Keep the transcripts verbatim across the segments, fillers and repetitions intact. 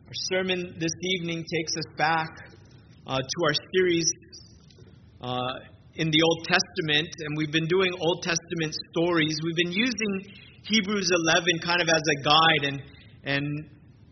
Our sermon this evening takes us back uh, to our series uh, in the Old Testament, and we've been doing Old Testament stories. We've been using Hebrews eleven kind of as a guide, and and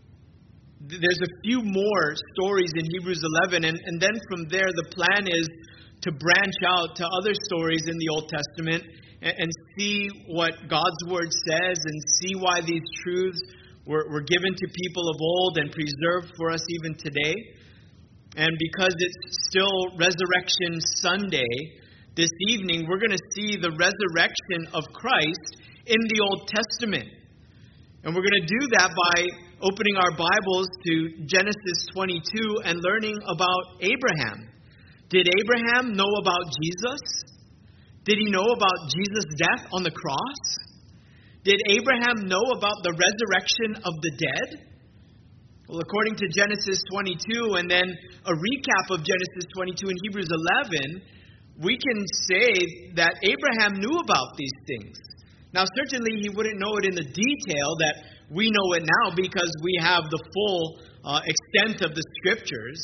th- there's a few more stories in Hebrews eleven, and, and then from there the plan is to branch out to other stories in the Old Testament and, and see what God's Word says and see why these truths were, were given to people of old and preserved for us even today. And because it's still Resurrection Sunday, this evening we're going to see the resurrection of Christ in the Old Testament. And we're going to do that by opening our Bibles to Genesis twenty-two and learning about Abraham. Did Abraham know about Jesus? Did he know about Jesus' death on the cross? Did Abraham know about the resurrection of the dead? Well, according to Genesis twenty-two and then a recap of Genesis twenty-two and Hebrews eleven, we can say that Abraham knew about these things. Now, certainly he wouldn't know it in the detail that we know it now because we have the full uh, extent of the Scriptures.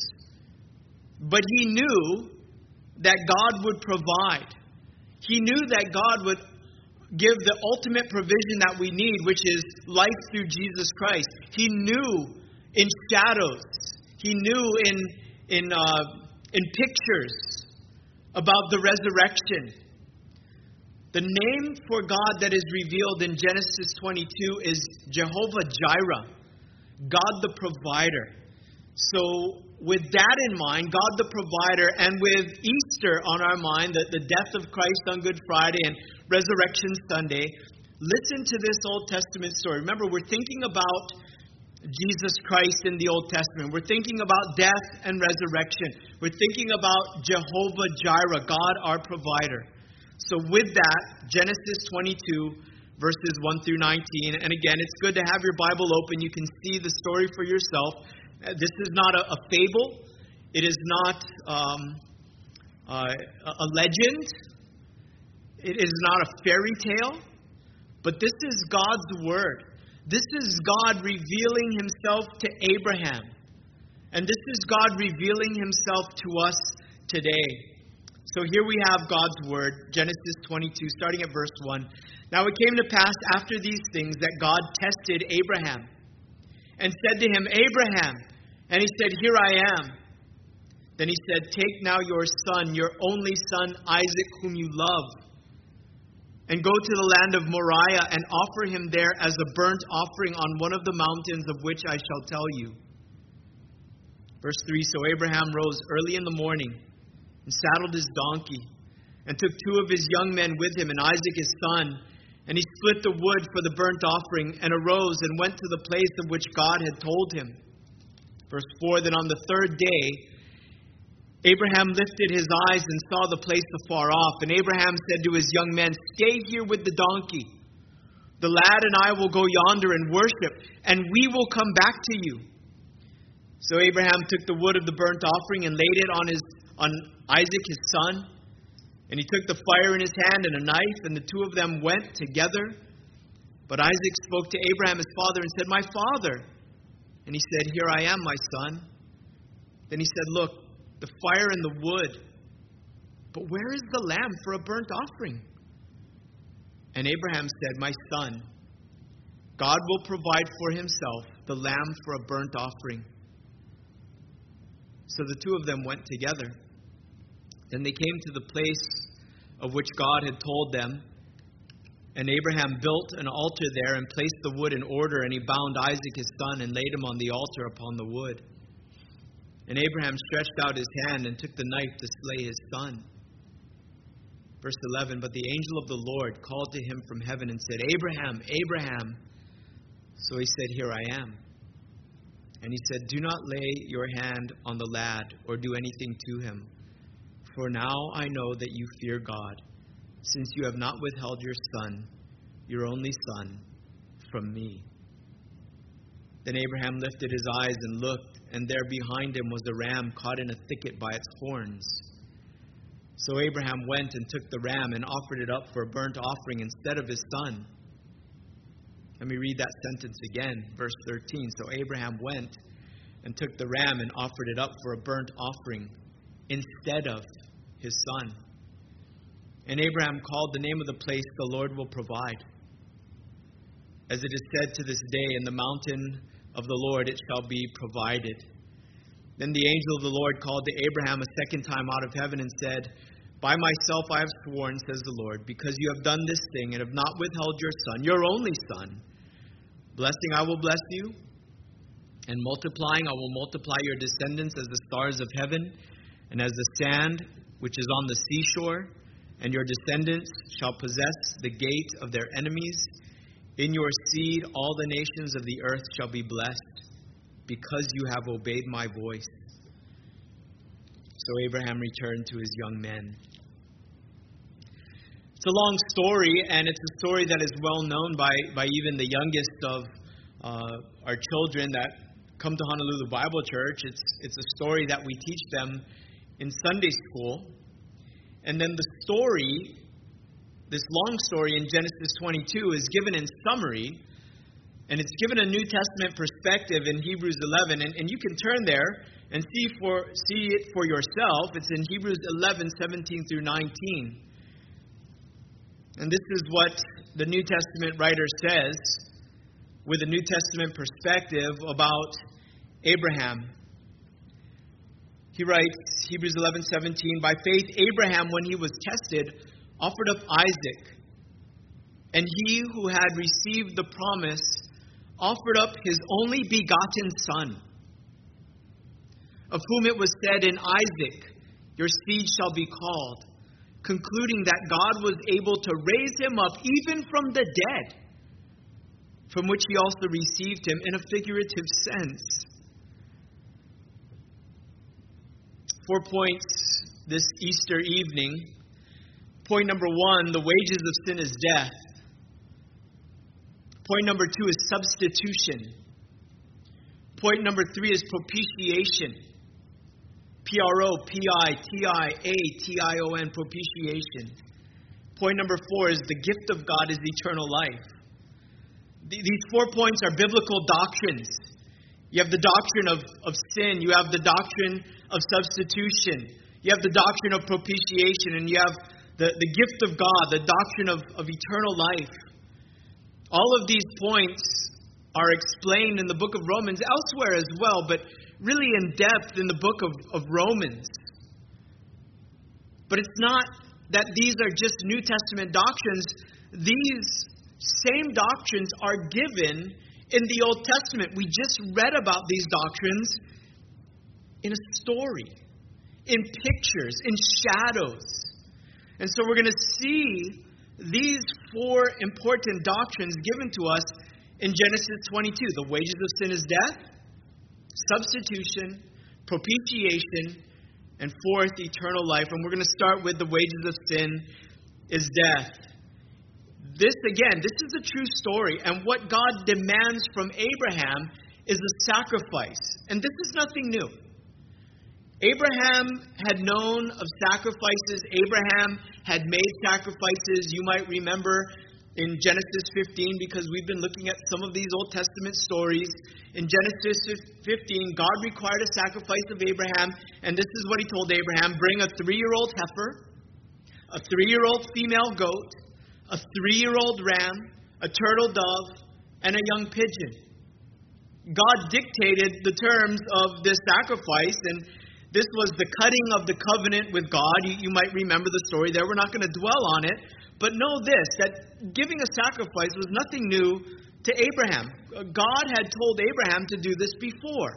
But he knew that God would provide. He knew that God would give the ultimate provision that we need, which is life through Jesus Christ. He knew in shadows. He knew in in uh, in pictures about the resurrection. The name for God that is revealed in Genesis twenty-two is Jehovah Jireh, God the provider. So with that in mind, God the provider, and with Easter on our mind, the, the death of Christ on Good Friday and Resurrection Sunday, listen to this Old Testament story. Remember, we're thinking about Jesus Christ in the Old Testament. We're thinking about death and resurrection. We're thinking about Jehovah Jireh, God our provider. So with that, Genesis twenty-two, verses one through nineteen. And again, it's good to have your Bible open. You can see the story for yourself. This is not a, a fable. It is not um, uh, a legend. It is not a fairy tale. But this is God's Word. This is God revealing Himself to Abraham. And this is God revealing Himself to us today. So here we have God's Word, Genesis twenty-two, starting at verse one. Now it came to pass after these things that God tested Abraham and said to him, Abraham. And he said, Here I am. Then he said, Take now your son, your only son, Isaac, whom you love, and go to the land of Moriah and offer him there as a burnt offering on one of the mountains of which I shall tell you. Verse three, So Abraham rose early in the morning and saddled his donkey and took two of his young men with him and Isaac his son. And he split the wood for the burnt offering and arose and went to the place of which God had told him. Verse four, Then on the third day, Abraham lifted his eyes and saw the place afar off. And Abraham said to his young men, Stay here with the donkey. The lad and I will go yonder and worship, and we will come back to you. So Abraham took the wood of the burnt offering and laid it on his on Isaac his son. And he took the fire in his hand and a knife, and the two of them went together. But Isaac spoke to Abraham his father and said, My father. And he said, Here I am, my son. Then he said, Look, the fire and the wood, but where is the lamb for a burnt offering? And Abraham said, My son, God will provide for himself the lamb for a burnt offering. So the two of them went together. Then they came to the place of which God had told them. And Abraham built an altar there and placed the wood in order. And he bound Isaac his son and laid him on the altar upon the wood. And Abraham stretched out his hand and took the knife to slay his son. Verse eleven, But the angel of the Lord called to him from heaven and said, Abraham, Abraham. So he said, Here I am. And he said, Do not lay your hand on the lad or do anything to him. For now I know that you fear God, since you have not withheld your son, your only son, from me. Then Abraham lifted his eyes and looked, and there behind him was a ram caught in a thicket by its horns. So Abraham went and took the ram and offered it up for a burnt offering instead of his son. Let me read that sentence again, verse thirteen. So Abraham went and took the ram and offered it up for a burnt offering instead of his son. And Abraham called the name of the place, "The Lord will provide." As it is said to this day, "In the mountain of the Lord it shall be provided." Then the angel of the Lord called to Abraham a second time out of heaven and said, "By myself I have sworn, says the Lord, because you have done this thing and have not withheld your son, your only son. Blessing I will bless you, and multiplying I will multiply your descendants as the stars of heaven and as the sand which is on the seashore. And your descendants shall possess the gate of their enemies. In your seed all the nations of the earth shall be blessed, because you have obeyed my voice." So Abraham returned to his young men. It's a long story, and it's a story that is well known by, by even the youngest of uh, our children that come to Honolulu Bible Church. It's, it's a story that we teach them in Sunday school. And then the story, this long story in Genesis twenty-two, is given in summary, and it's given a New Testament perspective in Hebrews eleven. And, and you can turn there and see for see it for yourself. It's in Hebrews eleven, seventeen through nineteen. And this is what the New Testament writer says with a New Testament perspective about Abraham. He writes, Hebrews eleven seventeen, "By faith Abraham, when he was tested, offered up Isaac. And he who had received the promise offered up his only begotten son, of whom it was said, in Isaac your seed shall be called, concluding that God was able to raise him up even from the dead, from which he also received him in a figurative sense." Four points this Easter evening. Point number one, the wages of sin is death. Point number two is substitution. Point number three is propitiation. P R O P I T I A T I O N, propitiation. Point number four is the gift of God is eternal life. These four points are biblical doctrines. You have the doctrine of, of sin. You have the doctrine of substitution. You have the doctrine of propitiation. And you have the, the gift of God, the doctrine of, of eternal life. All of these points are explained in the book of Romans, elsewhere as well, but really in depth in the book of, of Romans. But it's not that these are just New Testament doctrines. These same doctrines are given in the Old Testament. We just read about these doctrines in a story, in pictures, in shadows. And so we're going to see these four important doctrines given to us in Genesis twenty-two. The wages of sin is death, substitution, propitiation, and fourth, eternal life. And we're going to start with the wages of sin is death. This, again, this is a true story. And what God demands from Abraham is a sacrifice. And this is nothing new. Abraham had known of sacrifices. Abraham had made sacrifices. You might remember in Genesis fifteen, because we've been looking at some of these Old Testament stories. In Genesis fifteen, God required a sacrifice of Abraham. And this is what he told Abraham: bring a three-year-old heifer, a three-year-old female goat, a three-year-old ram, a turtle dove, and a young pigeon. God dictated the terms of this sacrifice, and this was the cutting of the covenant with God. You, you might remember the story there. We're not going to dwell on it. But know this, that giving a sacrifice was nothing new to Abraham. God had told Abraham to do this before.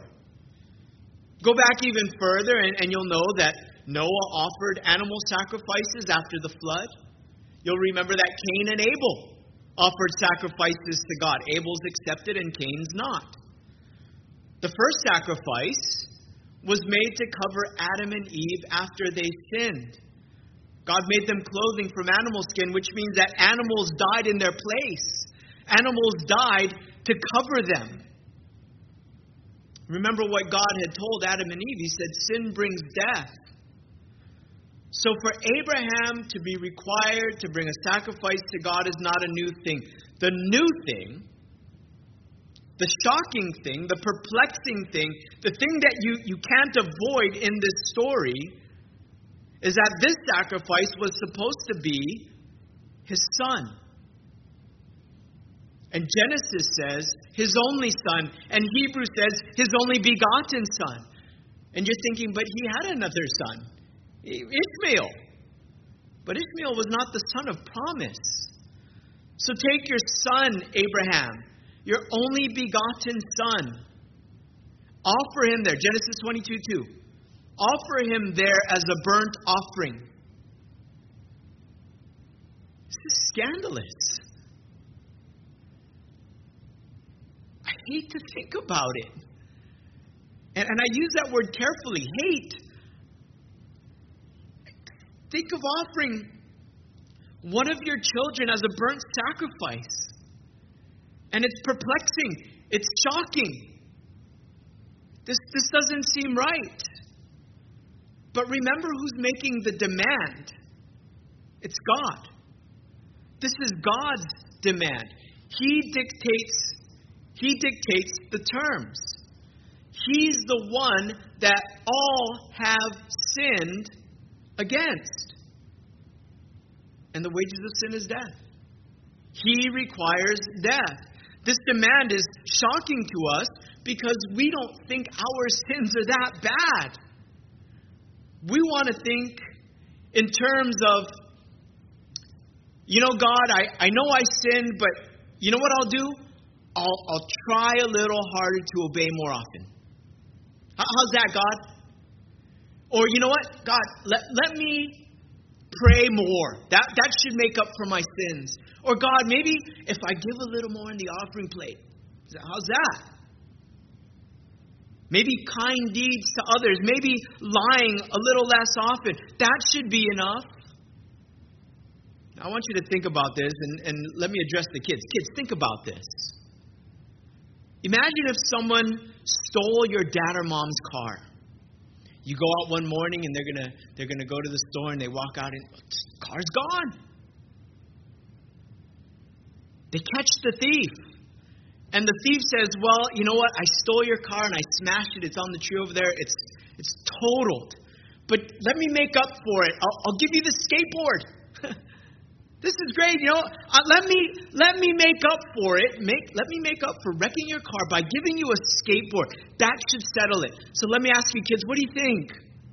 Go back even further, and, and you'll know that Noah offered animal sacrifices after the flood. You'll remember that Cain and Abel offered sacrifices to God. Abel's accepted and Cain's not. The first sacrifice was made to cover Adam and Eve after they sinned. God made them clothing from animal skin, which means that animals died in their place. Animals died to cover them. Remember what God had told Adam and Eve. He said, sin brings death. So for Abraham to be required to bring a sacrifice to God is not a new thing. The new thing the shocking thing, the perplexing thing, the thing that you, you can't avoid in this story is that this sacrifice was supposed to be his son. And Genesis says his only son, and Hebrews says his only begotten son. And you're thinking, but he had another son, Ishmael. But Ishmael was not the son of promise. So take your son, Abraham, your only begotten son. Offer him there, Genesis twenty-two two. Offer him there as a burnt offering. This is scandalous. I hate to think about it. And, and I use that word carefully, hate. Think of offering one of your children as a burnt sacrifice. And it's perplexing. It's shocking. This, this doesn't seem right. But remember who's making the demand. It's God. This is God's demand. He dictates, He dictates the terms. He's the one that all have sinned against. And the wages of sin is death. He requires death. This demand is shocking to us because we don't think our sins are that bad. We want to think in terms of, you know, God, I, I know I sinned, but you know what I'll do? I'll, I'll try a little harder to obey more often. How's that, God? Or you know what? God, let, let me pray more. That, that should make up for my sins. Or God, maybe if I give a little more in the offering plate. How's that? Maybe kind deeds to others. Maybe lying a little less often. That should be enough. Now, I want you to think about this, and, and let me address the kids. Kids, think about this. Imagine if someone stole your dad or mom's car. You go out one morning and they're gonna they're gonna go to the store and they walk out and the car's gone. They catch the thief. And the thief says, well, you know what? I stole your car and I smashed it. It's on the tree over there. It's it's totaled. But let me make up for it. I'll, I'll give you the skateboard. This is great. You know, uh, let me let me make up for it. Make let me make up for wrecking your car by giving you a skateboard. That should settle it. So let me ask you, kids, what do you think?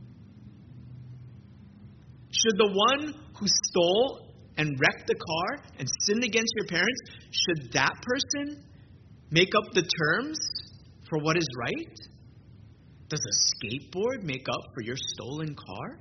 Should the one who stole and wrecked the car and sinned against your parents, should that person make up the terms for what is right? Does a skateboard make up for your stolen car?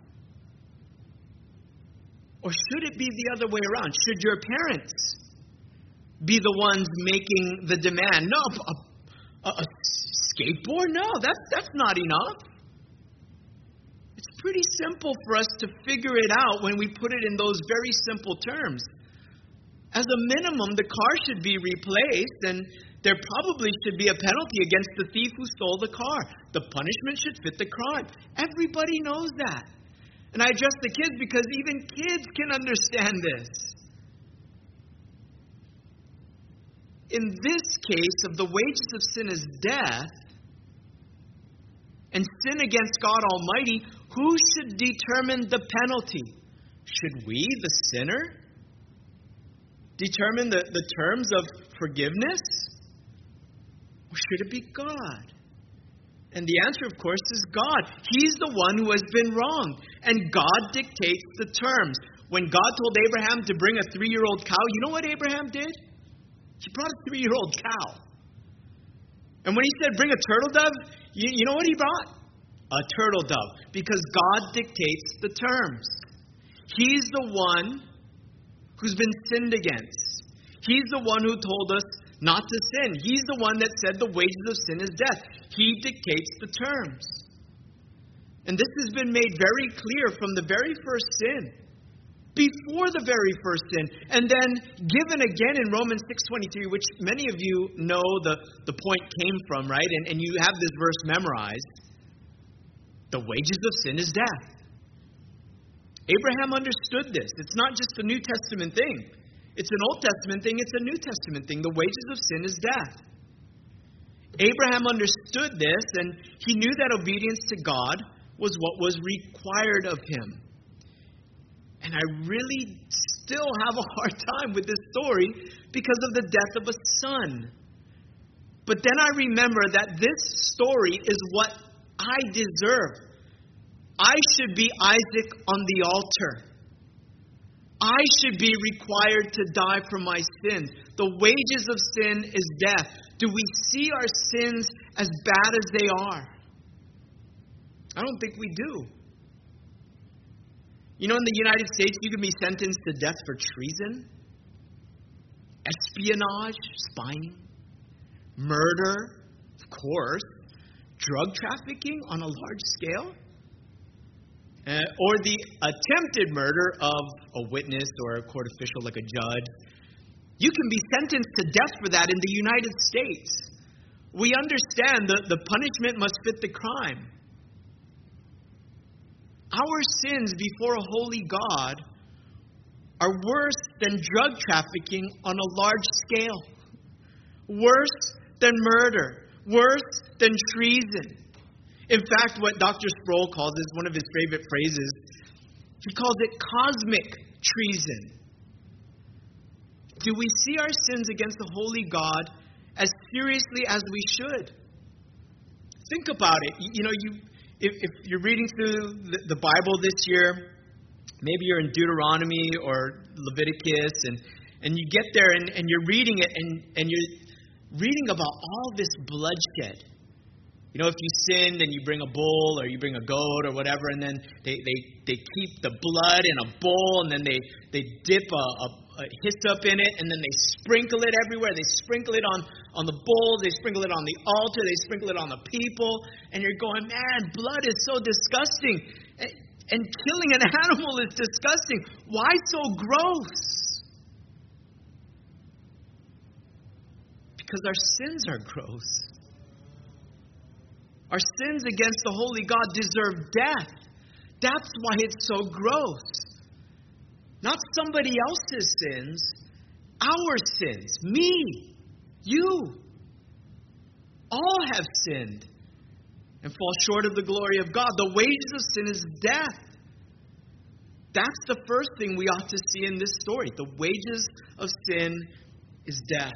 Or should it be the other way around? Should your parents be the ones making the demand? No, a, a, a skateboard? No, that's, that's not enough. It's pretty simple for us to figure it out when we put it in those very simple terms. As a minimum, the car should be replaced, and there probably should be a penalty against the thief who stole the car. The punishment should fit the crime. Everybody knows that. And I address the kids because even kids can understand this. In this case of the wages of sin is death, and sin against God Almighty, who should determine the penalty? Should we, the sinner, determine the, the terms of forgiveness? Or should it be God? And the answer, of course, is God. He's the one who has been wronged. And God dictates the terms. When God told Abraham to bring a three-year-old cow, you know what Abraham did? He brought a three-year-old cow. And when he said bring a turtle dove, you, you know what he brought? A turtle dove. Because God dictates the terms. He's the one who's been sinned against. He's the one who told us not to sin. He's the one that said the wages of sin is death. He dictates the terms. And this has been made very clear from the very first sin. Before the very first sin. And then given again in Romans six twenty-three, which many of you know the, the point came from, right? And, and you have this verse memorized. The wages of sin is death. Abraham understood this. It's not just a New Testament thing. It's an Old Testament thing. It's a New Testament thing. The wages of sin is death. Abraham understood this, and he knew that obedience to God was what was required of him. And I really still have a hard time with this story because of the death of a son. But then I remember that this story is what I deserve. I should be Isaac on the altar. I should be required to die for my sins. The wages of sin is death. Do we see our sins as bad as they are? I don't think we do. You know, in the United States, you can be sentenced to death for treason, espionage, spying, murder, of course, drug trafficking on a large scale, uh, or the attempted murder of a witness or a court official like a judge. You can be sentenced to death for that in the United States. We understand that the punishment must fit the crime. Our sins before a holy God are worse than drug trafficking on a large scale, worse than murder, worse than treason. In fact, what Doctor Sproul calls is one of his favorite phrases. He calls it cosmic treason. Do we see our sins against the holy God as seriously as we should? Think about it. You know, you if, if you're reading through the, the Bible this year, maybe you're in Deuteronomy or Leviticus, and, and you get there and, and you're reading it, and, and you're reading about all this bloodshed. You know, if you sinned and you bring a bull or you bring a goat or whatever, and then they, they, they keep the blood in a bowl, and then they, they dip a, a, a hyssop in it, and then they sprinkle it everywhere. They sprinkle it on, on the bowl, they sprinkle it on the altar, they sprinkle it on the people, and you're going, man, blood is so disgusting. And, and killing an animal is disgusting. Why so gross? Because our sins are gross. Our sins against the holy God deserve death. That's why it's so gross. Not somebody else's sins, our sins. Me, you. All have sinned and fall short of the glory of God. The wages of sin is death. That's the first thing we ought to see in this story. The wages of sin is death.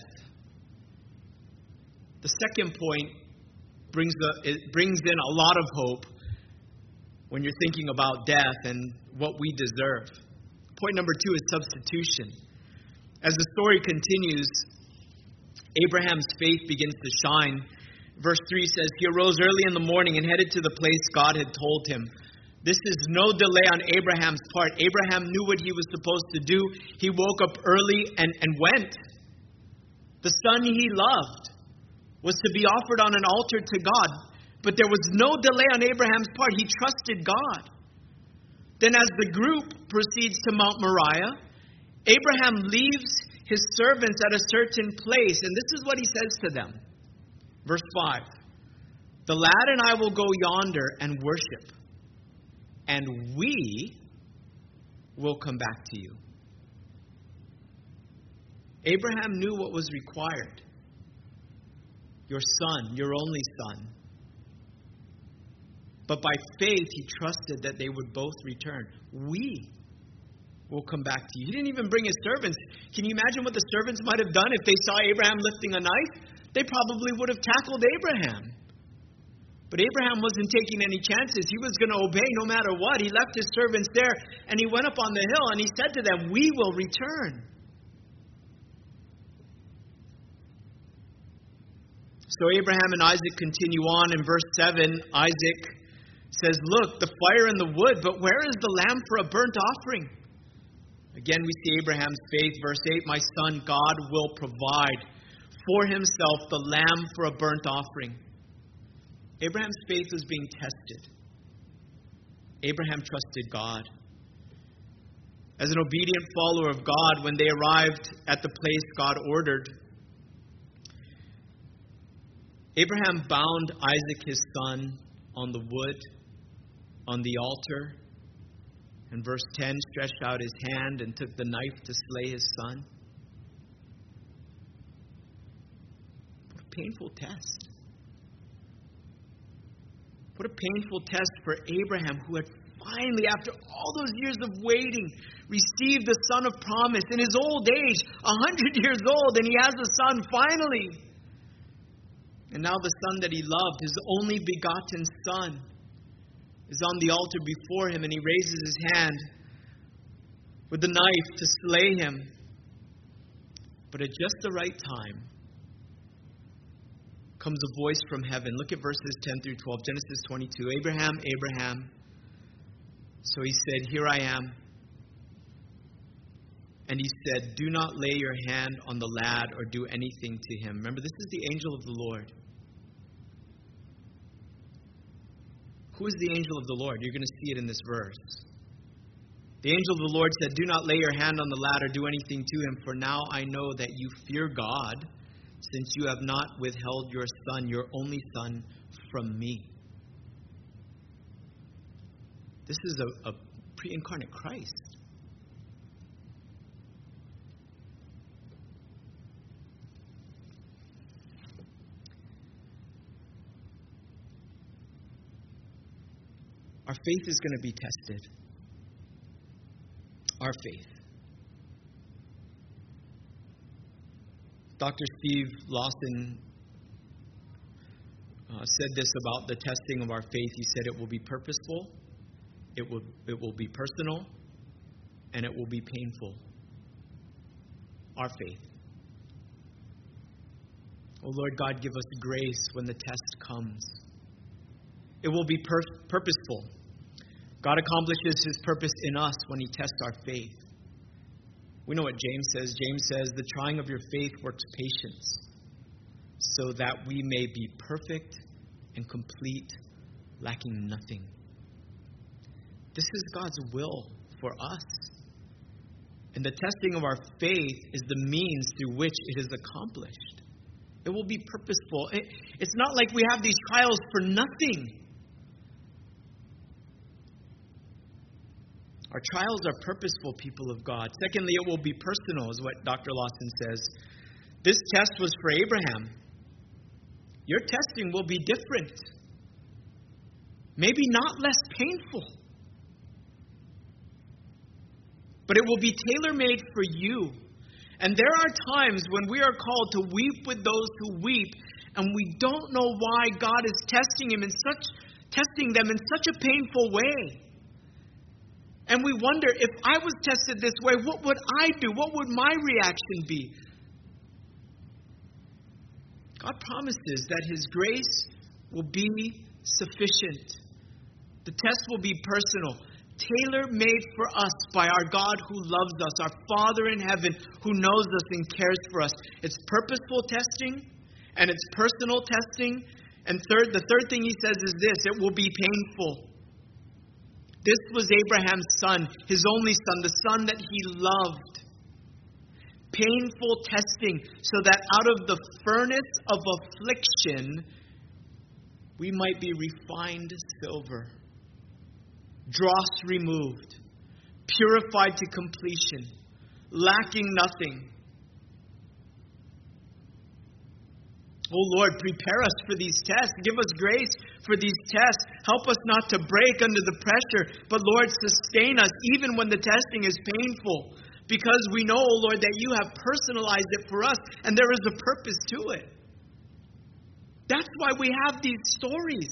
The second point brings a, it brings in a lot of hope when you're thinking about death and what we deserve. Point number two is substitution. As the story continues, Abraham's faith begins to shine. Verse three says, he arose early in the morning and headed to the place God had told him. This is no delay on Abraham's part. Abraham knew what he was supposed to do. He woke up early and, and went. The son he loved was to be offered on an altar to God. But there was no delay on Abraham's part. He trusted God. Then as the group proceeds to Mount Moriah, Abraham leaves his servants at a certain place. And this is what he says to them. Verse five. The lad and I will go yonder and worship, and we will come back to you. Abraham knew what was required. Your son, your only son. But by faith, he trusted that they would both return. We will come back to you. He didn't even bring his servants. Can you imagine what the servants might have done if they saw Abraham lifting a knife? They probably would have tackled Abraham. But Abraham wasn't taking any chances. He was going to obey no matter what. He left his servants there, and he went up on the hill, and he said to them, we will return. So Abraham and Isaac continue on. In verse seven, Isaac says, look, the fire and the wood, but where is the lamb for a burnt offering? Again, we see Abraham's faith. Verse eight, my son, God will provide for himself the lamb for a burnt offering. Abraham's faith was being tested. Abraham trusted God. As an obedient follower of God, when they arrived at the place God ordered, Abraham bound Isaac his son on the wood, on the altar. And verse ten, stretched out his hand and took the knife to slay his son. What a painful test. What a painful test for Abraham, who had finally, after all those years of waiting, received the son of promise in his old age, a hundred years old, and he has a son finally. And now the son that he loved, his only begotten son, is on the altar before him, and he raises his hand with the knife to slay him. But at just the right time comes a voice from heaven. Look at verses ten through twelve, Genesis twenty-two. Abraham, Abraham. So he said, Here I am. And he said, Do not lay your hand on the lad or do anything to him. Remember, this is the angel of the Lord. Who is the angel of the Lord? You're going to see it in this verse. The angel of the Lord said, Do not lay your hand on the lad or do anything to him, for now I know that you fear God, since you have not withheld your son, your only son, from me. This is a, a pre-incarnate Christ. Our faith is going to be tested. Our faith. Doctor Steve Lawson uh, said this about the testing of our faith. He said it will be purposeful, it will, it will be personal, and it will be painful. Our faith. Oh Lord God, give us grace when the test comes. It will be pur- purposeful. God accomplishes His purpose in us when He tests our faith. We know what James says. James says, the trying of your faith works patience, so that we may be perfect and complete, lacking nothing. This is God's will for us. And the testing of our faith is the means through which it is accomplished. It will be purposeful. It, it's not like we have these trials for nothing. Our trials are purposeful, people of God. Secondly, it will be personal, is what Doctor Lawson says. This test was for Abraham. Your testing will be different. Maybe not less painful. But it will be tailor-made for you. And there are times when we are called to weep with those who weep, and we don't know why God is testing him in such testing them in such a painful way. And we wonder, if I was tested this way, what would I do? What would my reaction be? God promises that His grace will be sufficient. The test will be personal, tailor-made for us by our God who loves us, our Father in heaven who knows us and cares for us. It's purposeful testing, and it's personal testing. And third, the third thing He says is this: it will be painful. This was Abraham's son, his only son, the son that he loved. Painful testing, so that out of the furnace of affliction, we might be refined silver, dross removed, purified to completion, lacking nothing. Oh Lord, prepare us for these tests. Give us grace for these tests. Help us not to break under the pressure. But Lord, sustain us even when the testing is painful. Because we know, oh Lord, that you have personalized it for us. And there is a purpose to it. That's why we have these stories.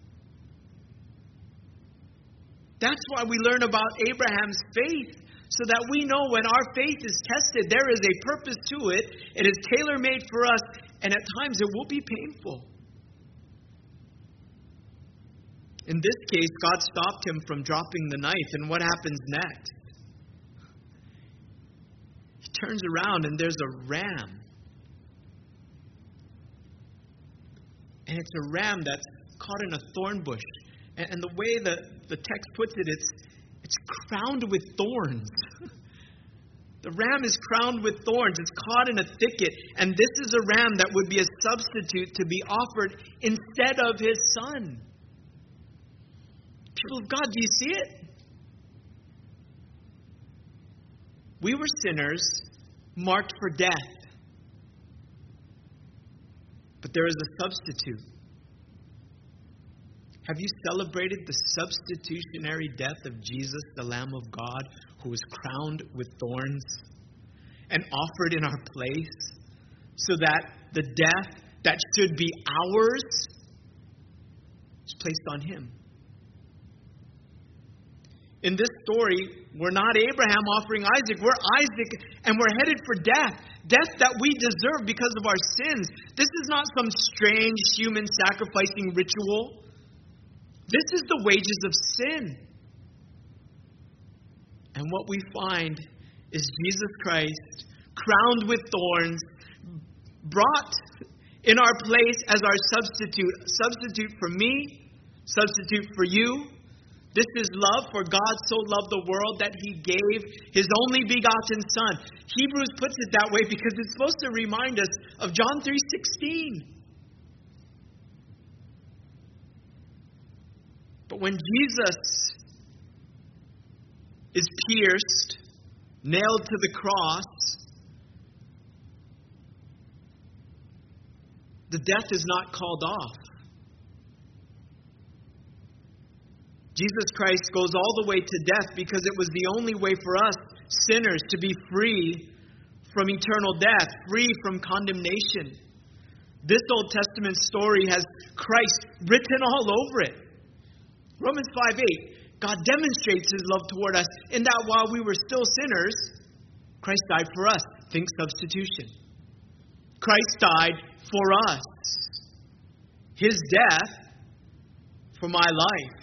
That's why we learn about Abraham's faith. So that we know when our faith is tested, there is a purpose to it. It is tailor-made for us. And at times it will be painful. In this case, God stopped him from dropping the knife. And what happens next? He turns around and there's a ram. And it's a ram that's caught in a thorn bush. And, and the way the, the text puts it, it's, it's crowned with thorns. The ram is crowned with thorns. It's caught in a thicket. And this is a ram that would be a substitute to be offered instead of his son. People of God, do you see it? We were sinners marked for death. But there is a substitute. Have you celebrated the substitutionary death of Jesus, the Lamb of God, who was crowned with thorns and offered in our place so that the death that should be ours is placed on him? In this story, we're not Abraham offering Isaac. We're Isaac, and we're headed for death. Death that we deserve because of our sins. This is not some strange human sacrificing ritual. This is the wages of sin. And what we find is Jesus Christ, crowned with thorns, brought in our place as our substitute. Substitute for me, substitute for you. This is love, for God so loved the world that he gave his only begotten Son. Hebrews puts it that way because it's supposed to remind us of John three sixteen. But when Jesus is pierced, nailed to the cross, the death is not called off. Jesus Christ goes all the way to death because it was the only way for us, sinners, to be free from eternal death, free from condemnation. This Old Testament story has Christ written all over it. Romans five eight, God demonstrates his love toward us in that while we were still sinners, Christ died for us. Think substitution. Christ died for us. His death for my life.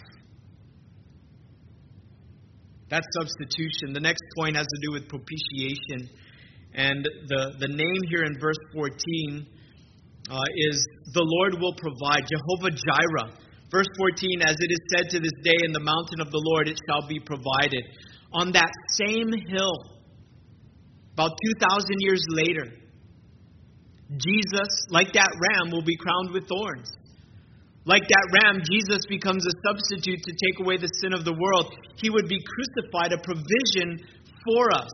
That's substitution. The next point has to do with propitiation. And the, the name here in verse fourteen uh, is the Lord will provide. Jehovah Jireh. Verse fourteen, as it is said to this day, in the mountain of the Lord it shall be provided. On that same hill, about two thousand years later, Jesus, like that ram, will be crowned with thorns. Like that ram, Jesus becomes a substitute to take away the sin of the world. He would be crucified, a provision for us.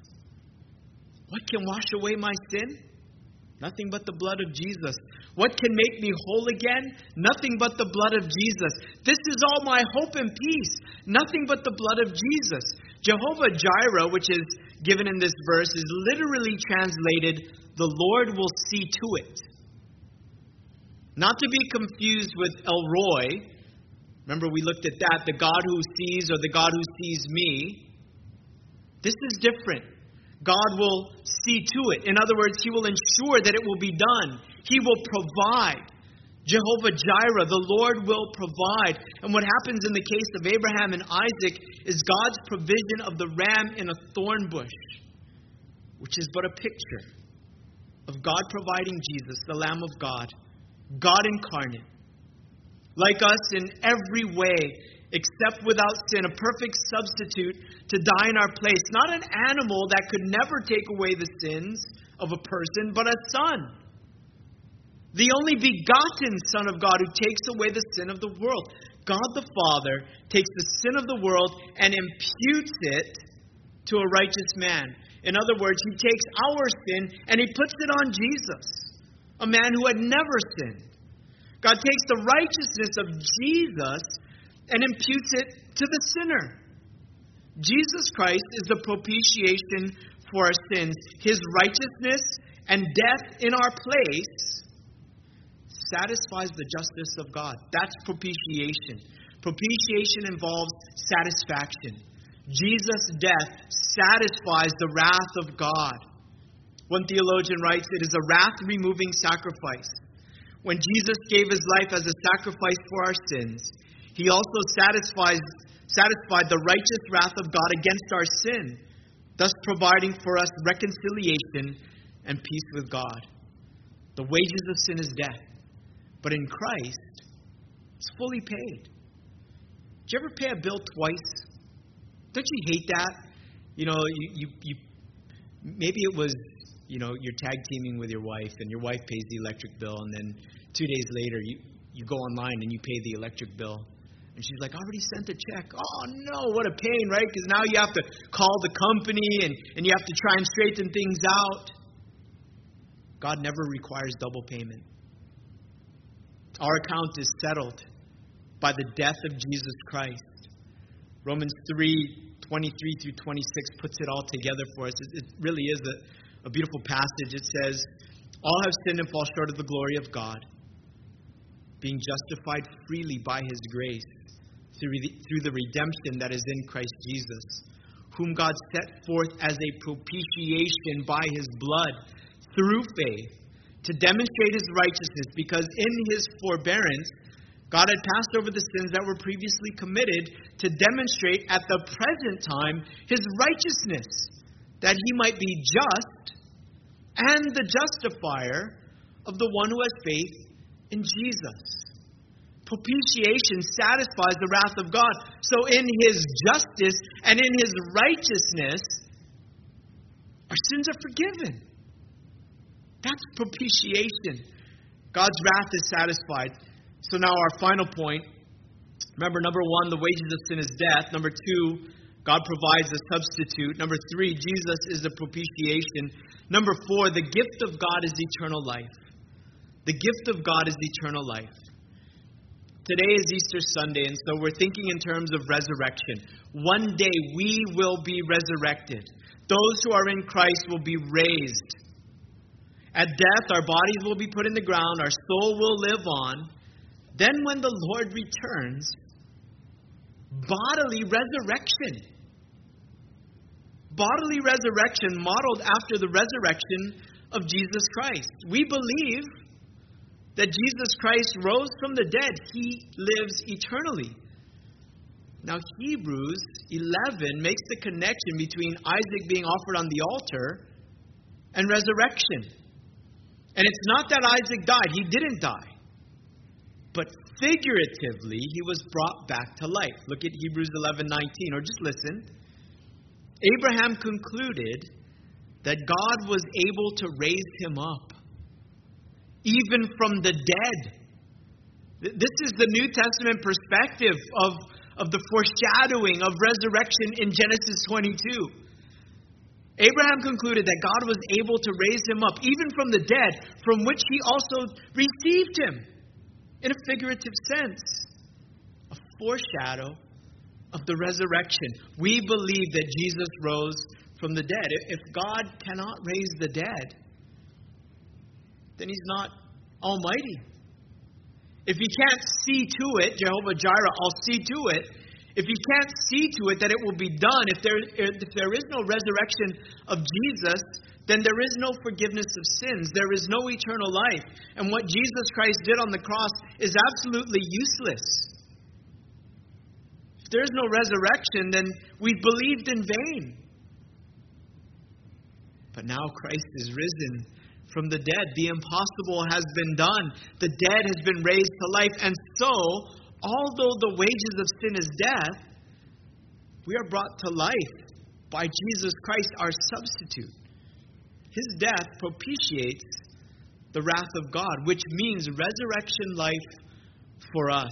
What can wash away my sin? Nothing but the blood of Jesus. What can make me whole again? Nothing but the blood of Jesus. This is all my hope and peace. Nothing but the blood of Jesus. Jehovah Jireh, which is given in this verse, is literally translated, the Lord will see to it. Not to be confused with El Roi. Remember we looked at that, the God who sees or the God who sees me. This is different. God will see to it. In other words, he will ensure that it will be done. He will provide. Jehovah Jireh, the Lord will provide. And what happens in the case of Abraham and Isaac is God's provision of the ram in a thorn bush, which is but a picture of God providing Jesus, the Lamb of God, God incarnate, like us in every way, except without sin, a perfect substitute to die in our place. Not an animal that could never take away the sins of a person, but a son. The only begotten Son of God who takes away the sin of the world. God the Father takes the sin of the world and imputes it to a righteous man. In other words, he takes our sin and he puts it on Jesus, a man who had never sinned. God takes the righteousness of Jesus and imputes it to the sinner. Jesus Christ is the propitiation for our sins. His righteousness and death in our place satisfies the justice of God. That's propitiation. Propitiation involves satisfaction. Jesus' death satisfies the wrath of God. One theologian writes, it is a wrath-removing sacrifice. When Jesus gave his life as a sacrifice for our sins, he also satisfies, satisfied the righteous wrath of God against our sin, thus providing for us reconciliation and peace with God. The wages of sin is death, but in Christ, it's fully paid. Did you ever pay a bill twice? Don't you hate that? You know, you, you, you maybe it was, you know, you're tag teaming with your wife, and your wife pays the electric bill, and then two days later, you, you go online and you pay the electric bill. And she's like, I already sent a check. Oh, no, what a pain, right? Because now you have to call the company, and, and you have to try and straighten things out. God never requires double payment. Our account is settled by the death of Jesus Christ. Romans three, twenty-three through twenty-six puts it all together for us. It, it really is a, a beautiful passage. It says, all have sinned and fall short of the glory of God, being justified freely by His grace through the, through the redemption that is in Christ Jesus, whom God set forth as a propitiation by His blood through faith to demonstrate His righteousness, because in His forbearance God had passed over the sins that were previously committed to demonstrate at the present time His righteousness, that He might be just and the justifier of the one who has faith in Jesus. Propitiation satisfies the wrath of God. So in His justice and in His righteousness, our sins are forgiven. That's propitiation. God's wrath is satisfied. So now our final point. Remember, number one, the wages of sin is death. Number two, God provides a substitute. Number three, Jesus is the propitiation. Number four, the gift of God is eternal life. The gift of God is eternal life. Today is Easter Sunday, and so we're thinking in terms of resurrection. One day we will be resurrected. Those who are in Christ will be raised. At death, our bodies will be put in the ground. Our soul will live on. Then when the Lord returns, bodily resurrection. Bodily resurrection modeled after the resurrection of Jesus Christ. We believe that Jesus Christ rose from the dead. He lives eternally. Now Hebrews eleven makes the connection between Isaac being offered on the altar and resurrection. And it's not that Isaac died. He didn't die. But figuratively, he was brought back to life. Look at Hebrews eleven nineteen, or just listen. Abraham concluded that God was able to raise him up, even from the dead. This is the New Testament perspective of, of the foreshadowing of resurrection in Genesis twenty-two. Abraham concluded that God was able to raise him up, even from the dead, from which he also received him. In a figurative sense, a foreshadow of the resurrection. We believe that Jesus rose from the dead. If God cannot raise the dead, then He's not almighty. If He can't see to it, Jehovah Jireh, I'll see to it. If He can't see to it that it will be done, if there, if there is no resurrection of Jesus, then there is no forgiveness of sins. There is no eternal life. And what Jesus Christ did on the cross is absolutely useless. If there is no resurrection, then we've believed in vain. But now Christ is risen from the dead. The impossible has been done. The dead has been raised to life. And so, although the wages of sin is death, we are brought to life by Jesus Christ, our substitute. His death propitiates the wrath of God, which means resurrection life for us.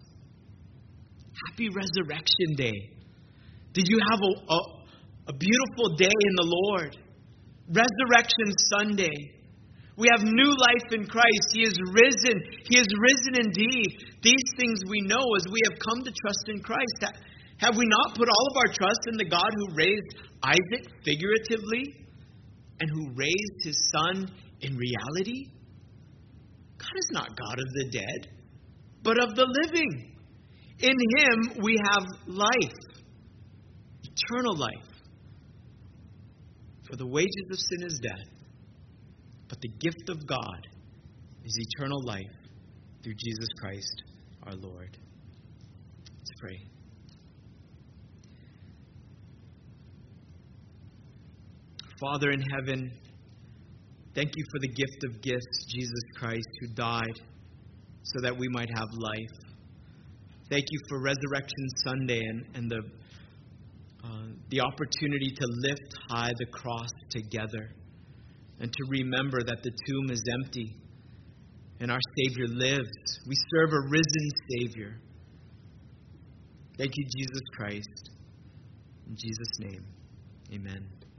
Happy Resurrection Day. Did you have a, a, a beautiful day in the Lord? Resurrection Sunday. We have new life in Christ. He is risen. He is risen indeed. These things we know as we have come to trust in Christ. Have we not put all of our trust in the God who raised Isaac figuratively and who raised his son in reality? God is not God of the dead, but of the living. In Him we have life, eternal life. For the wages of sin is death, but the gift of God is eternal life through Jesus Christ our Lord. Let's pray. Father in heaven, thank You for the gift of gifts, Jesus Christ, who died so that we might have life. Thank You for Resurrection Sunday and, and the, uh, the opportunity to lift high the cross together and to remember that the tomb is empty and our Savior lives. We serve a risen Savior. Thank You, Jesus Christ. In Jesus' name, amen.